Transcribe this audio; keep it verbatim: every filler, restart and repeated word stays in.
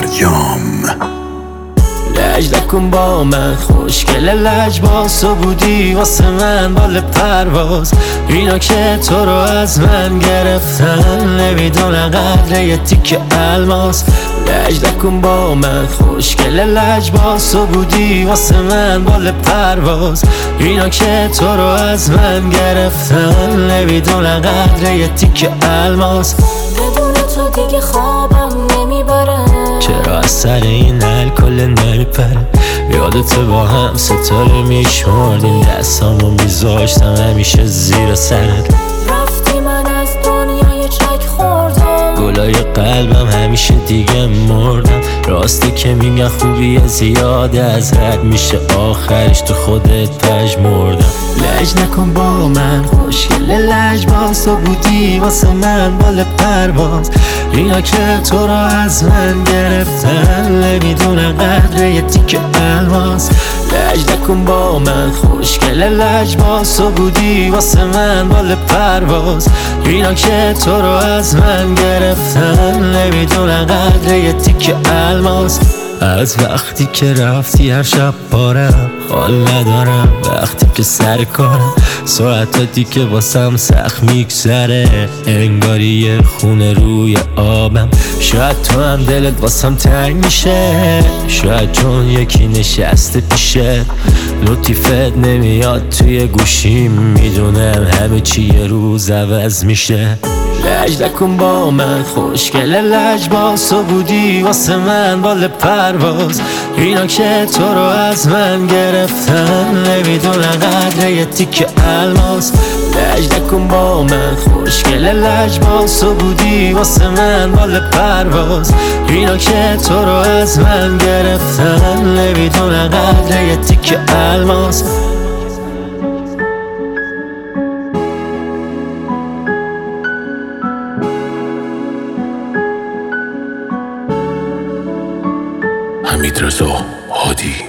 مریم. لج نکن با من خوشگل لجباز، تو بودی واسه من بال پرواز. اینا که تو رو از من گرفتن نمیدونن قدر یه تیکه الماس. لج نکن با من خوشگل لجباز، تو بودی واسه من بال پرواز. اینا که تو رو از من گرفتن نمیدونن قدر یه تیکه الماس. بدون تو دیگه خوابم نمیبره، چرا از سر این الکل نمیپره؟ یادت با هم ستاره میشمردیم، دستامو میذاشتم همیشه زیر سرت. رفتی من از دنیای چک خوردم، گلای قلبم همیشه دیگه مردم. راسته که میگن خوبی زیاده از حد میشه، آخرش تو خودت پژمردم. لج نکن با من خوشگل لجباز، تو بودی واسه من بال پرواز. اینا که تو رو از من گرفتن نمیدونن قدر یه تیکه الماس. لج نکن با من خوشگل لجباز، تو بودی واسه من بال پرواز. اینا که تو رو از من گرفتن نمیدونن قدر یه تیکه الماس. از وقتی که رفتی هر شب پارم، حال ندارم وقتی که سر کارم. ساعتی که واسم سخت میگذره، انگاری یه خونه روی آبم. شاید تو هم دلت واسم تنگ میشه، شاید چون یکی نشسته پیشه. لطیفت نمیاد توی گوشیم، میدونم همه چی یه روز عوض میشه. لج نکن با من خوشگل لجباز، تو بودی واسه من بال پرواز. اینا که تو رو از من گرفتن نمیدونن قدر یه تیکه الماس. لج نکن با من خوشگل لجباز، تو بودی واسه من بال پرواز. اینا که تو رو از من گرفتن نمیدونن قدر یه تیکه الماس. حمیدرضا هادی.